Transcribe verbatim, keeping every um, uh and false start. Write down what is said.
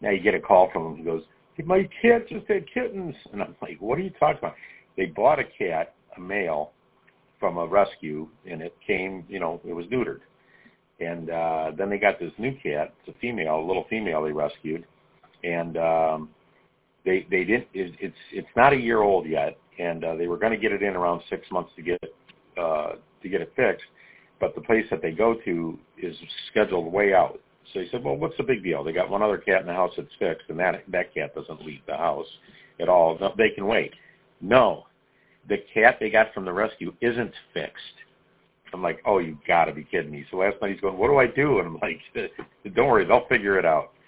Now you get a call from him. He goes, hey, my cat just had kittens. And I'm like, what are you talking about? They bought a cat, a male, from a rescue, and it came, you know, it was neutered. And uh, then they got this new cat. It's a female, a little female they rescued. And um, they they didn't, it, it's it's not a year old yet. And uh, they were going to get it in around six months to get uh, to get it fixed. But the place that they go to is scheduled way out. So he said, well, what's the big deal? They got one other cat in the house that's fixed, and that that cat doesn't leave the house at all. No, they can wait. No, the cat they got from the rescue isn't fixed. I'm like, oh, you got to be kidding me. So last night he's going, what do I do? And I'm like, don't worry, they'll figure it out.